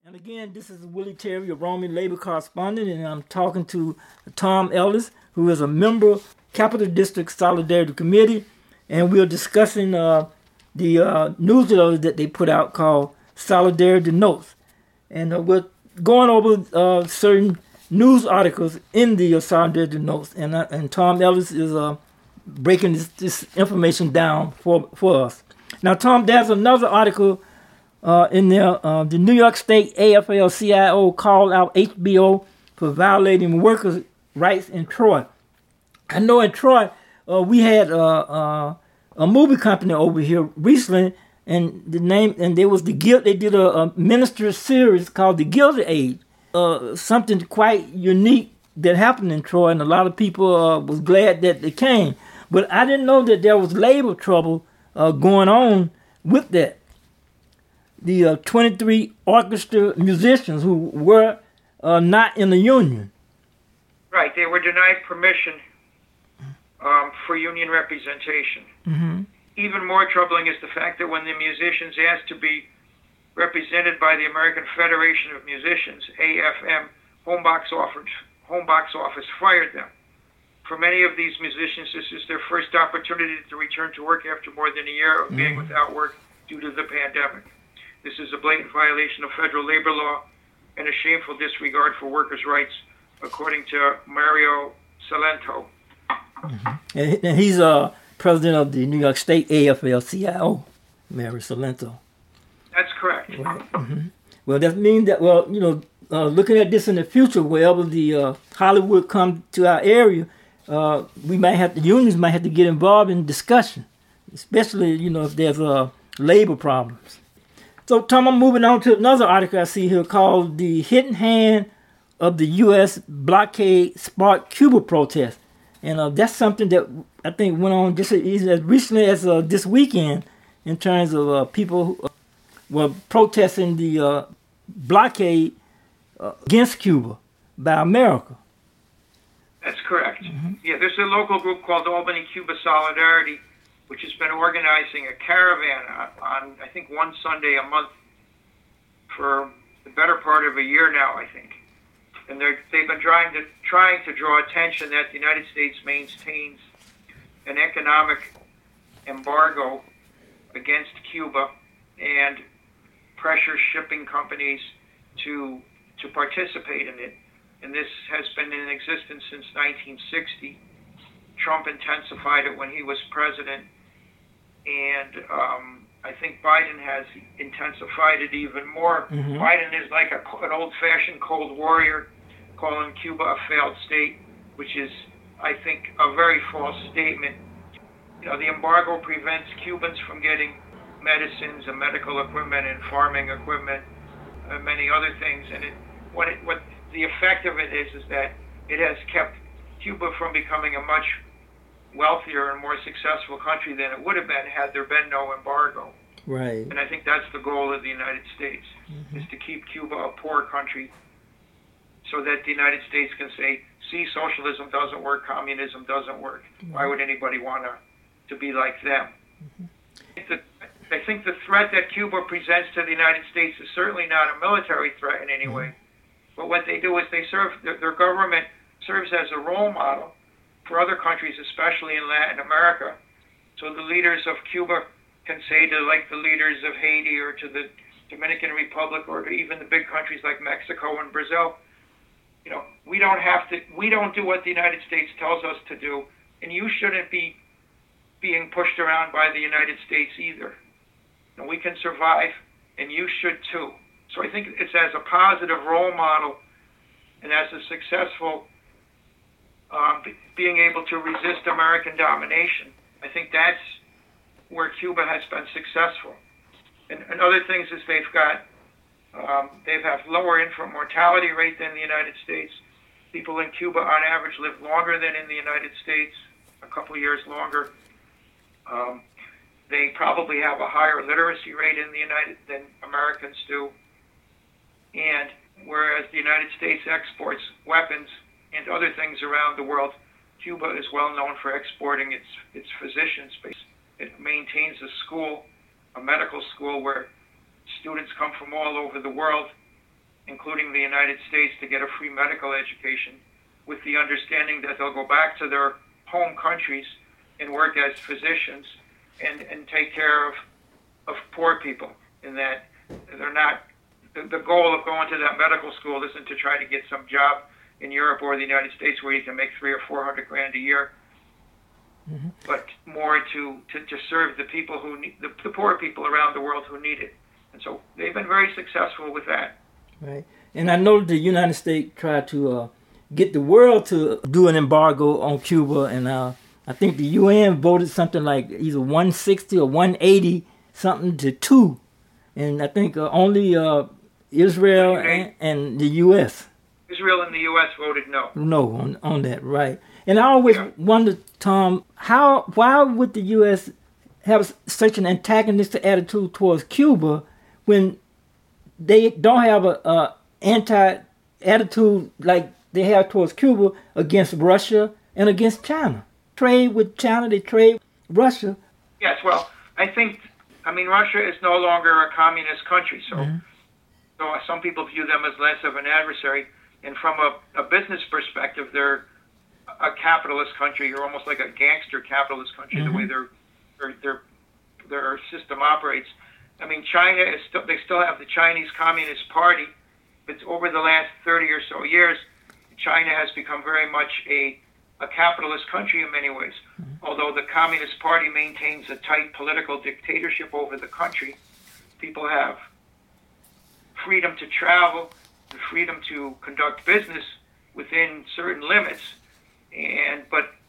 And again, this is Willie Terry, your Roman labor correspondent, and I'm talking to Tom Ellis, who is a member of Capital District Solidarity Committee, and we're discussing the newsletter that they put out called Solidarity Notes. And we're going over certain news articles in the Solidarity Notes, and Tom Ellis is breaking this information down for us. Now, Tom, there's another article in there. The New York State AFL-CIO called out HBO for violating workers' rights in Troy. I know in Troy we had a movie company over here recently, and there was they did a minister series called The Gilded Age. Something quite unique that happened in Troy, and a lot of people was glad that they came. But I didn't know that there was labor trouble going on with that. The 23 orchestra musicians who were not in the union. Right, they were denied permission for union representation. Mm-hmm. Even more troubling is the fact that when the musicians asked to be represented by the American Federation of Musicians, AFM, Home Box Office fired them. For many of these musicians, this is their first opportunity to return to work after more than a year of being without work due to the pandemic. This is a blatant violation of federal labor law and a shameful disregard for workers' rights, according to Mario Salento. Mm-hmm. And he's president of the New York State AFL-CIO, Mario Salento. That's correct. Right. Mm-hmm. Well, that means that, looking at this in the future, wherever the Hollywood come to our area, the unions might have to get involved in discussion, especially, if there's labor problems. So, Tom, I'm moving on to another article I see here called The Hidden Hand of the U.S. Blockade Sparked Cuba Protest. And that's something that I think went on just as recently as this weekend in terms of people who were protesting the blockade against Cuba by America. That's correct. Mm-hmm. Yeah, there's a local group called Albany Cuba Solidarity, which has been organizing a caravan on I think, one Sunday a month for the better part of a year now, I think. And they've been trying to draw attention that the United States maintains an economic embargo against Cuba and pressures shipping companies to participate in it. And this has been in existence since 1960. Trump intensified it when he was president, and I think Biden has intensified it even more. Mm-hmm. Biden is like an old-fashioned Cold Warrior, calling Cuba a failed state, which is, I think, a very false statement. The embargo prevents Cubans from getting medicines and medical equipment and farming equipment and many other things. And what the effect of it is that it has kept Cuba from becoming a much wealthier and more successful country than it would have been had there been no embargo. Right. And I think that's the goal of the United States, is to keep Cuba a poor country so that the United States can say, see, socialism doesn't work, communism doesn't work. Why would anybody want to be like them? I think the threat that Cuba presents to the United States is certainly not a military threat in any way. But what they do is their government serves as a role model for other countries, especially in Latin America. So the leaders of Cuba can say to the leaders of Haiti or to the Dominican Republic or to even the big countries like Mexico and Brazil, we don't do what the United States tells us to do, and you shouldn't be being pushed around by the United States either. And we can survive, and you should too. So I think it's as a positive role model and as a successful being able to resist American domination. I think that's where Cuba has been successful. And other things is they have lower infant mortality rate than the United States. People in Cuba on average live longer than in the United States, a couple of years longer. They probably have a higher literacy rate than Americans do. And whereas the United States exports weapons and other things around the world, Cuba is well known for exporting its physicians. It maintains a medical school where students come from all over the world including the United States, to get a free medical education with the understanding that they'll go back to their home countries and work as physicians and take care of poor people, and that they're not, the goal of going to that medical school isn't to try to get some job in Europe or the United States where you can make $300,000 or $400,000 a year, but more to serve the people who need, the poor people around the world who need it. And so they've been very successful with that. Right. And I know the United States tried to get the world to do an embargo on Cuba, and I think the UN voted something like either 160 or 180 something to 2, and I think only Israel and the U.S. Israel and the U.S. voted no. No on that, right? And I always wondered, Tom, why would the U.S. have such an antagonistic attitude towards Cuba when they don't have a anti-attitude like they have towards Cuba against Russia and against China? Trade with China, they trade with Russia. Yes, well, I mean, Russia is no longer a communist country, so so some people view them as less of an adversary. And from a business perspective, they're a capitalist country, or almost like a gangster capitalist country, the way their system operates. I mean, China is they still have the Chinese Communist Party, but over the last 30 or so years, China has become very much a capitalist country in many ways. Although the Communist Party maintains a tight political dictatorship over the country, people have freedom to travel, the freedom to conduct business within certain limits, and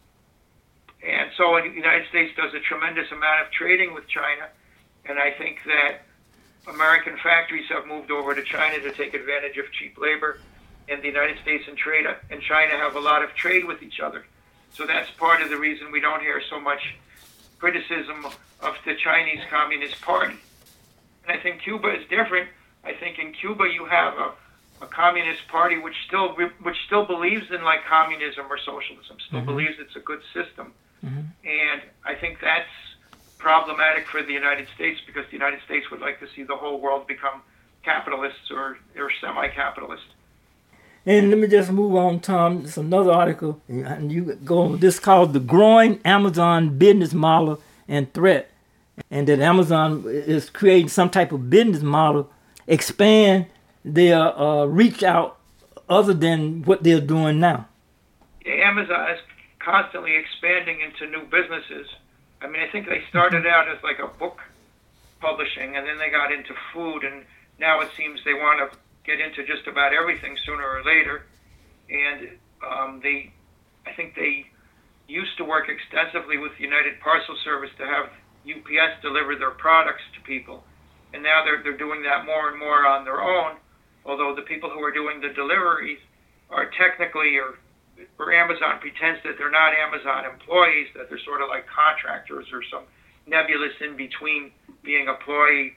so the United States does a tremendous amount of trading with China, and I think that American factories have moved over to China to take advantage of cheap labor, and the United States and China have a lot of trade with each other. So that's part of the reason we don't hear so much criticism of the Chinese Communist Party. And I think Cuba is different. I think in Cuba you have a Communist Party which still believes in like communism or socialism, still believes it's a good system. And I think that's problematic for the United States, because the United States would like to see the whole world become capitalists or semi-capitalist. And let me just move on, Tom. It's another article, and you go on this called "The Growing Amazon Business Model and Threat," and that Amazon is creating some type of business model, expand their reach out other than what they're doing now. Yeah, Amazon is constantly expanding into new businesses. I mean, I think they started out as like a book publishing, and then they got into food, and now it seems they want to get into just about everything sooner or later. And I think they used to work extensively with United Parcel Service to have UPS deliver their products to people, and now they're doing that more and more on their own. Although the people who are doing the deliveries are technically, or Amazon pretends that they're not Amazon employees, that they're sort of like contractors or some nebulous in between being an employee.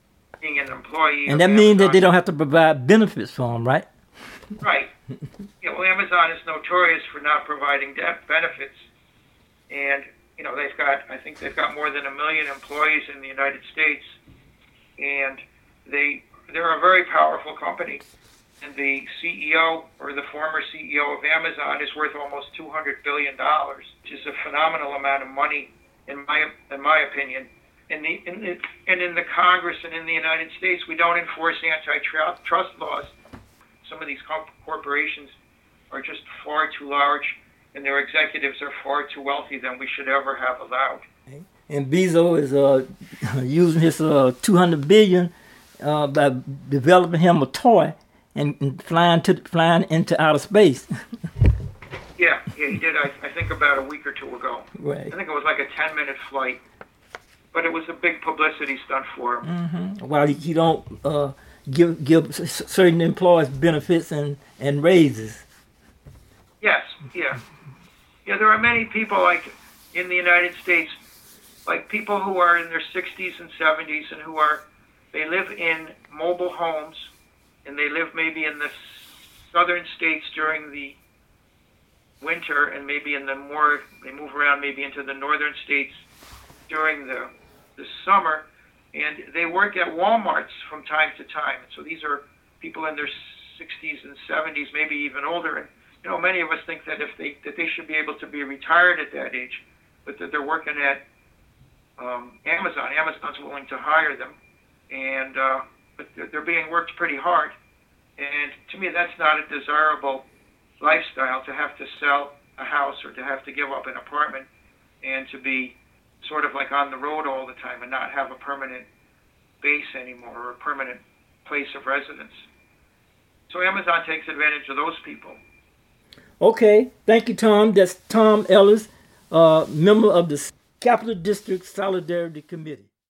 And that means that they don't have to provide benefits for them, right? Right. Yeah, well, Amazon is notorious for not providing benefits, and I think they've got more than 1 million employees in the United States, and they're a very powerful company. And the CEO, or the former CEO of Amazon, is worth almost $200 billion, which is a phenomenal amount of money, in my opinion. And in the Congress and in the United States, we don't enforce antitrust laws. Some of these corporations are just far too large, and their executives are far too wealthy than we should ever have allowed. And Bezos is using his $200 billion by developing him a toy and flying into outer space. Yeah, he did. I think about a week or two ago. Right. I think it was like a 10-minute flight, but it was a big publicity stunt for him. While he don't give certain employees benefits and raises. Yes, yeah. There are many people like in the United States, like people who are in their 60s and 70s and they live in mobile homes, and they live maybe in the southern states during the winter, and maybe they move around maybe into the northern states during the summer, and they work at Walmarts from time to time. So these are people in their 60s and 70s, maybe even older. And many of us think that they should be able to be retired at that age, but that they're working at Amazon. Amazon's willing to hire them, and but they're being worked pretty hard. And to me, that's not a desirable lifestyle, to have to sell a house or to have to give up an apartment and to be sort of like on the road all the time and not have a permanent base anymore or a permanent place of residence. So Amazon takes advantage of those people. Okay, thank you, Tom. That's Tom Ellis, member of the Capital District Solidarity Committee.